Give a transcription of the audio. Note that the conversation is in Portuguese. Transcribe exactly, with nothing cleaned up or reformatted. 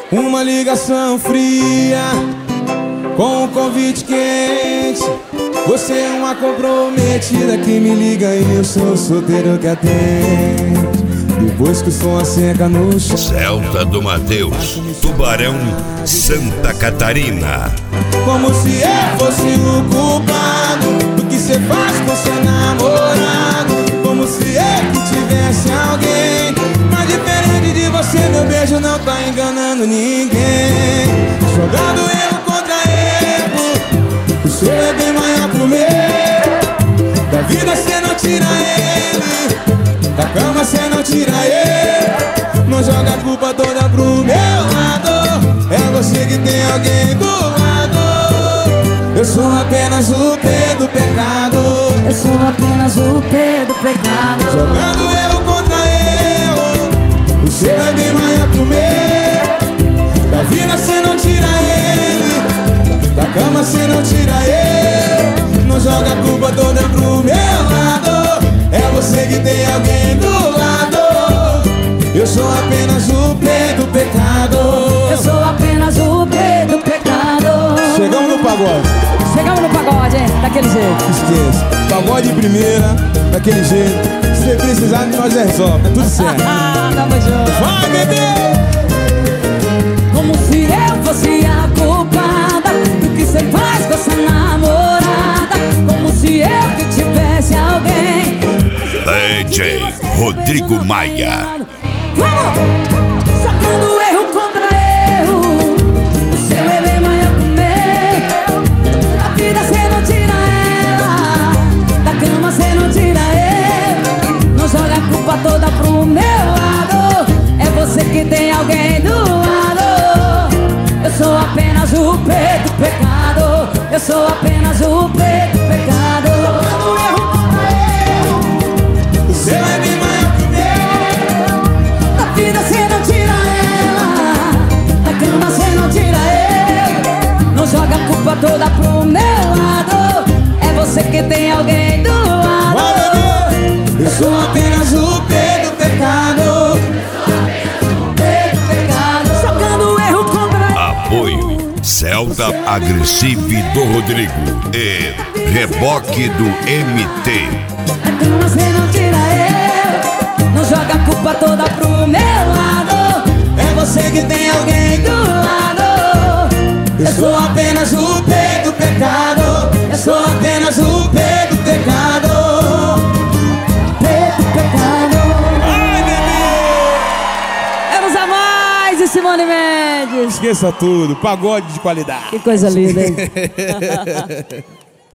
Uma ligação fria com um convite quente. Você é uma comprometida que me liga e eu sou o solteiro que atende. Depois que o som seca no chão. Celta do Mateus, Tubarão, Santa Catarina. Como se eu fosse o culpado do que cê faz com seu namorado. Como se eu que tivesse alguém. Mas diferente de você, meu beijo não tá enganando ninguém. Jogando erro contra erro, o seu é bem maior que o meu. Da vida cê não tira ele, da cama cê não tira ele. Não joga a culpa toda pro meu lado. É você que tem alguém do lado. Eu sou apenas o P do pecado. Eu sou apenas o P do pecado. Jogando erro contra erro, o seu é bem maior que o meu. Da vida cê não tira ele, da cama cê não tira ele. Não joga a culpa toda pro meu lado. É você que tem alguém do lado. Eu sou apenas o P do pecado. Eu sou apenas o P do pecado. Chegamos no pagode. Chegamos no pagode, hein? Daquele jeito. Esqueça. Pagode de primeira, daquele jeito. Se você precisar, nós resolve. Tá tudo certo. Ah, tamo junto. Vai, bebê! Como se eu fosse a culpada do que cê faz com essa namorada. Como se eu que tivesse alguém. D J Rodrigo Maia. Vamos! Sacando erro contra erro, o seu é bem maior que o meu. Da vida cê não tira ela, da cama cê não tira ele. Não joga a culpa toda pro meu lado. É você que tem alguém do lado. Eu sou apenas o P do pecado. Eu sou apenas o P do pecado. Sacando erro contra erro, O seu é bem maior que o meu. da vida cê não tira ela, da cama cê não tira ele. Não joga a culpa toda pro meu lado. É você que tem alguém do lado. Vai, bebê! Eu sou apenas o P do pecado. P do pecado. Jogando erro contra Apoio Celta Agressive do Rodrigo e Reboque do M T. da cama cê não tira ele. Não joga a culpa toda pro meu lado. É você que tem alguém do lado. Eu sou apenas o P do pecado. Eu sou apenas o P do pecado. P do pecado. Ai, bebê! Vamos a mais, e Simone Mendes. Esqueça tudo, pagode de qualidade. Que coisa linda, hein?